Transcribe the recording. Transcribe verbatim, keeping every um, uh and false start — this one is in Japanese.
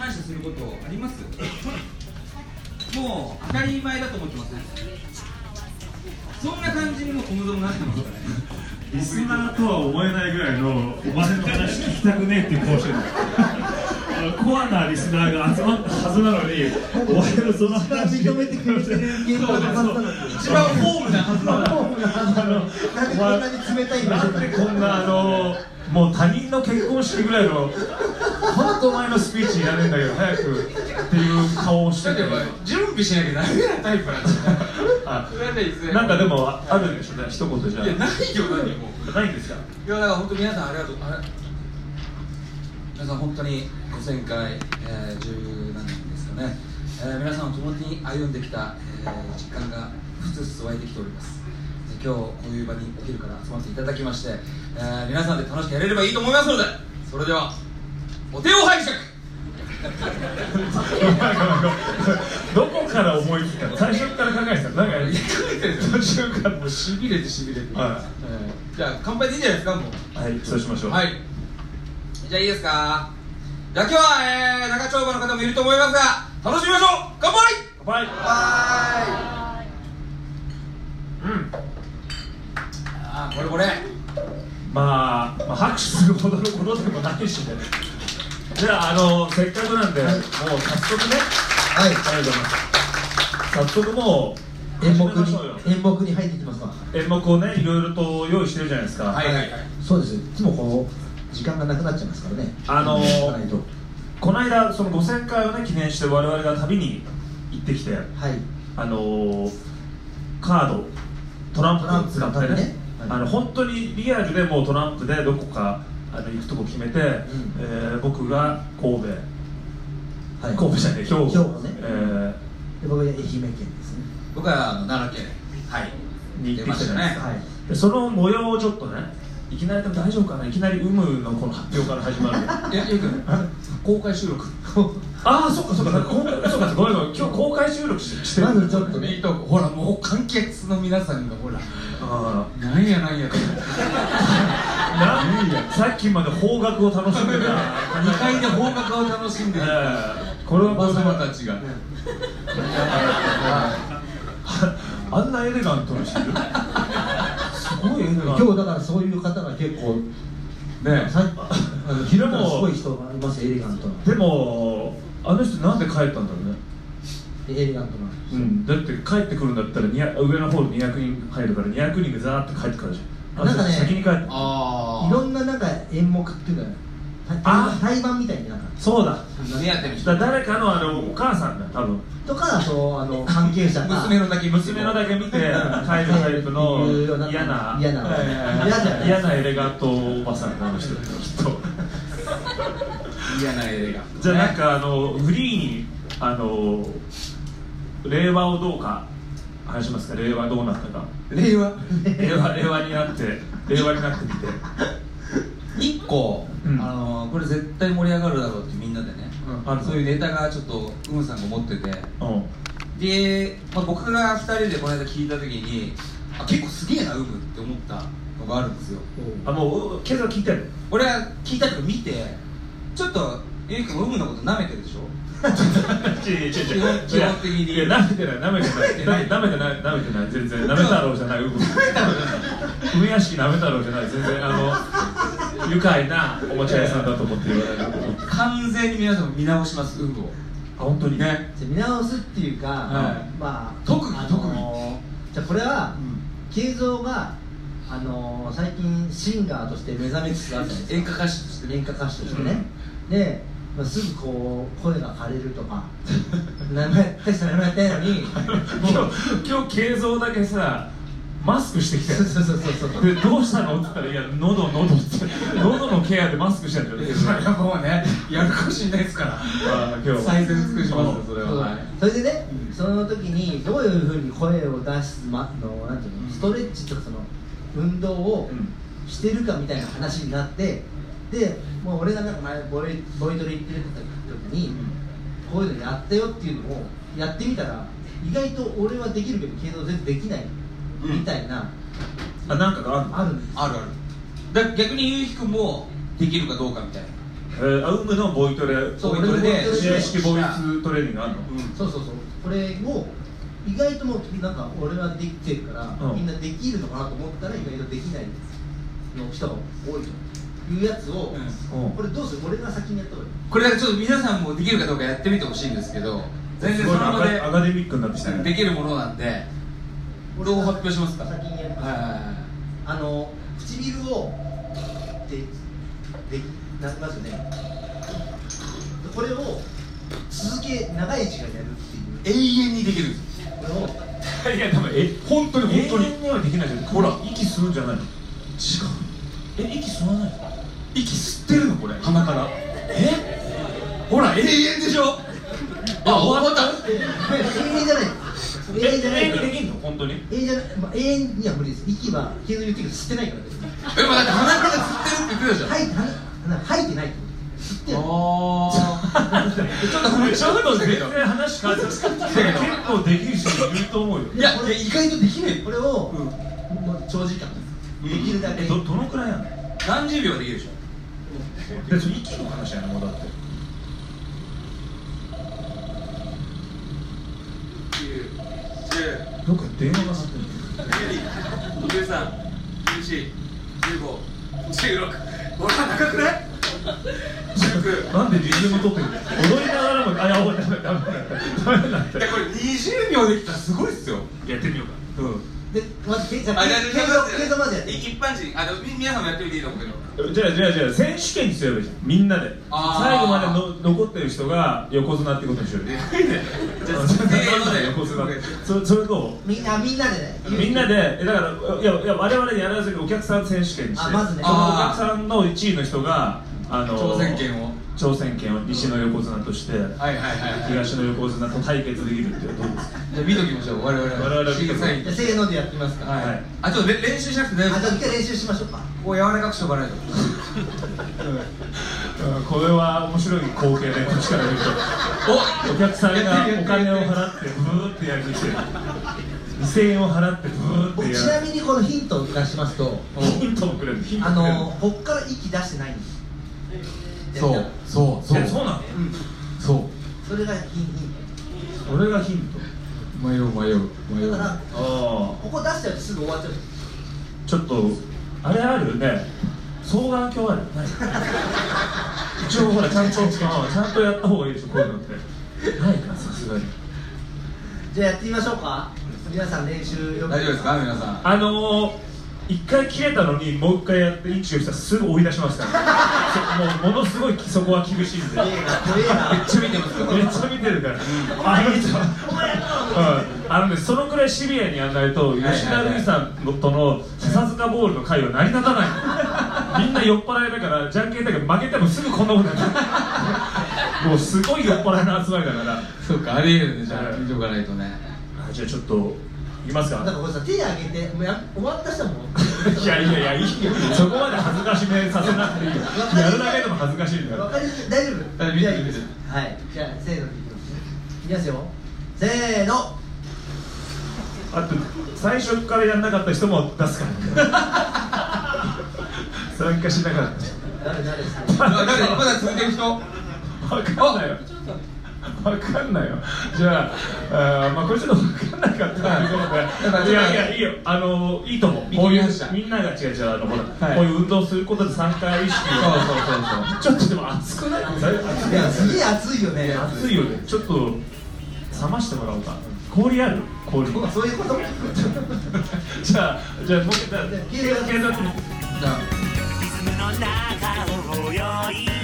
感謝することあります？もう当たり前だと思ってますね。そんな感じにもうともどもなってますからね。 リスナーとは思えないぐらいのお前の話聞きたくねえっていう顔してるコアなリスナーが集まったはずなのにお前のその話認めてくれてる現場の方なのに一番ホームなはずなのになんでこんなに冷たいんだろう。 なんでこんなあのもう他人の結婚式ぐらいの本当お前のスピーチいらねえんだけど早くっていう顔をしてて準備しなきゃダメなタイプなんですよ。 なんかでもあるんでしょうね、一言じゃ。 いやないよ、何もないんですか。 いやだから本当皆さんありがとう。あれ皆さん本当にごせんかい、えー、じゅう何年ですかね、えー、皆さんと共に歩んできた、えー、実感がふつふつ湧いてきております。今日こういう場にお昼から集まっていただきまして、えー、皆さんで楽しくやれればいいと思いますので、それではお手を拝借。 どこから思いついたの？最初から考えてたの？なんか途中からもうしびれてしびれて、 はいえー、じゃあ乾杯でいいんじゃないですか。もうはい、そうしましょう。 はい、じゃあいいですか。じゃあ今日は、えー、長丁場の方もいると思いますが楽しみましょう。乾杯。 乾杯。 うん。あーこれこれまあ、まあ、拍手するほどのことでもないしね。じゃあ、あのせっかくなんで、はい、もう早速ね、 はい、 ありがとうございます。早速もう演目に演目に入ってきますか。 演目をね、いろいろと用意してるじゃないですか。 はいはいはい。 そうです。いつもこう時間がなくなっちゃいますからね。 あのー、この間そのごせんかいをね記念して我々が旅に行ってきて、はい、あのー、カードトランプ使ってね、ね、はい、あの本当にリアルでもうトランプでどこかあの行くとこ決めて、うん、えー、僕が神戸、はい、神戸じゃない、兵庫、 兵庫ね、 えー、 で僕は愛媛県ですね。 僕はあの奈良県、はい、 に行ってきたじゃないですか、 はい、 でその模様をちょっとね、いきなりでも大丈夫かな、いきなり有無のこの発表から始まるいや、よく公開収録ああ、そっかそっか、そうかそうか、ごめんごめん、今日公開収録してる。 まずちょっとね、 ほらもう観客の皆さんがほら、ああ、なんやなんやってさっきまで邦楽を楽しんでたにかいで邦楽を楽しんでいた、えー、これはおばさまたちがあんなエレガントにしてるすごいエレガント。 今日だからそういう方が結構ね、 さあの昼もすごい人がいますエレガントな。 でもあの人なんで帰ったんだろうね。 エレガントな、 うん、だって帰ってくるんだったら上のホールにひゃくにん入るからにひゃくにんがザーって帰ってくるじゃん。なんかね、先に帰ってあいろんななんか演目っていうか対バンみたいになんかそうだ、 目当ての人だ誰かのあのお母さんだ多分とか、そうあの関係者が娘のだけ娘のだけ見て帰るタイプの嫌な嫌な嫌なエレガントおばさんの人きっと嫌なエレガント。 じゃあなんかあのフリーにあの令和をどうか話しますか。令和どうなったか。 令和令和令和になって令和になってみて一個、うん、あのこれ絶対盛り上がるだろうってみんなでね、うん、そういうネタがちょっとウムさんが持ってて、うん、で、まあ、僕がふたりでこの間聞いた時にあ結構すげえなウムって思ったのがあるんですよ。 あ、もう今朝聞いてる。 俺は聞いたけど見てちょっとゆうきくんウムのこと舐めてるでしょ違う違う違う基本的に。いや、舐めてない舐めてない舐めてない舐めてない全然舐め太郎じゃない。ウム梅屋敷舐め太郎じゃない全然。あの愉快なおもちゃ屋さんだと思って言われる。 完全に皆さん見直しますウムを。 あ、本当にね。 見直すっていうか、はい、まあ特技特技じゃあこれは慶三があの最近シンガーとして目覚めつつあったんですよ。 演歌歌手として演歌歌手としてね、うん、で、まあ、すぐこう声が枯れるとか名前テスト名前やったのに今日慶三だけさマスクしてきて、 そうそうそうそうでどうしたのって言ったら、いや喉喉って喉のケアでマスクしてるんだよ。 それはもうねやるかもしれないですから。 あ今日最善尽くしますよそれは。はい、 それでね、うん、その時にどういうふうに声を出すのなんていうのストレッチとかその運動をしてるかみたいな話になって、でもう俺がなんか前ボイボイトレ行ってる時に、うん、こういうのやったよっていうのをやってみたら意外と俺はできるけど継続全然できないみたいな、 うん、あなんかがあるあるんです。 あるある。だ逆にゆうひくんもできるかどうかみたいな。 えー、アウムのボイトレ、 ボイトレで試合式ボイストレーニングあるの、 うん、そうそうそう、これを意外ともうなんか俺はできてるから、うん、みんなできるのかなと思ったら意外とできないの人が多いというやつを、うん、これどうする？俺が先にやった方がいい？ これだけちょっと皆さんもできるかどうかやってみてほしいんですけど、全然その場でアカデミックになってきたね。 できるものなんで、どう発表しますか？ 先にやります。あの唇をででなりますよね。これを続け長い時間やるっていう永遠にできるんです。 これをいやでもえ本当に本当に永遠にはできないじゃん。ほら息吸うんじゃないの？違う。え息吸わないの？ 息吸ってるのこれ鼻から。え？ほら永遠でしょ。あ終わった。 永遠じゃない。永遠じゃない。 永遠にできんの本当に？ 永遠じゃない。まあ永遠には無理です。息は削り言ってるけど吸ってないからです。 えまあだって鼻から吸ってるって言ってたじゃん。 はい鼻吐いてないってこと。吸ってる。 ああ。ちょっと話し方ですけど。 話変わっちゃう。結構できる人いると思うよ。 いや意外とできない。 これをもう長時間できるだけ。 どどのくらいやんの？ 何十秒できるでしょ。 でそれ息の話やなもうだって。どっか電話が鳴ってる。 じゅうさん、じゅうよん、じゅうご、じゅうろく。ほら長くない？ なんでリズム取ってるの？踊りながらも、あ、いや、ダメダメダメダメだって。 これにじゅうびょうできたらすごいっすよ。 やってみようか。うん。 で、まず計算までやって。 一般人、あの皆さんもやってみていいと思うけど。 じゃあじゃあじゃあ選手権にすればいいじゃん。みんなで。最後までの残ってる人が横綱ってことにしようよ。 じゃあせーので横綱。そそれとみんなみんなでね。 みんなでだからいやいや我々やらずにお客さん選手権にして、 まずね。 そのお客さんのいちいの人があの挑戦権を。 挑戦権を西の横綱として、東の横綱と対決できるっていうのはどうですか？ じゃあ見ときましょう。我々は。 我々は見ときましょう。 せーのでやってみますか。 はい。あちょっと練習しなくて大丈夫。 あじゃあ一回練習しましょうか。 こう柔らかくしとかないと。 これは面白い光景でこっちから見ると、お客さんがお金を払ってブーってやりに来てる。にせんえんを払ってブーってやる。 ちなみにこのヒントを出しますと、 ヒントもくれる。 あのこっから息出してないんです。 そうそうそうそうなの？ そうそれがヒント。それがヒント。 迷う迷う迷う。 だからここ出しちゃうとすぐ終わっちゃう。 ちょっとあれあるね。双眼鏡ある。一応ほらちゃんとちゃんとやった方がいいでしょこういうのって。ないかさすがに。 じゃあやってみましょうか。皆さん練習よく。 大丈夫ですか皆さん。 あのー。一回切れたのにもう一回やってインチをしたらすぐ追い出しますからもうものすごいそこは厳しいんでめっちゃ見てますよめっちゃ見てるからあの人あのねそのくらいシビアにやらないと吉田類さんとの笹塚ボールの会は成り立たないみんな酔っ払いだからじゃんけんだけど負けてもすぐこんなことになるもうすごい酔っ払いの集まりだからそうかありえるんでじゃあ見ておかないとねじゃあちょっといますか？ なんかこれさ手挙げてもうや終わった人もいやいやいやいいよそこまで恥ずかしめさせなくていいよやるだけでも恥ずかしいんだよわかり大丈夫？ 大丈夫ですはいじゃあせーのでいきますねいきますよせーのあと最初からやんなかった人も出すから参加しなかった誰誰ですか？ まだ続いてる人わかんないよわかんないよじゃあ、あまあこれちょっとわかんなかったということでいやいやいいよあのいいと思うこういうみんなが違う違うあのほら、はい、こういう運動することで参加意識そうそうそうちょっとでも熱くない？ いやすげえ熱いよね熱いよねちょっと冷ましてもらおうか氷ある？氷そういうことじゃあじゃあもう一回じゃあ計算じゃあ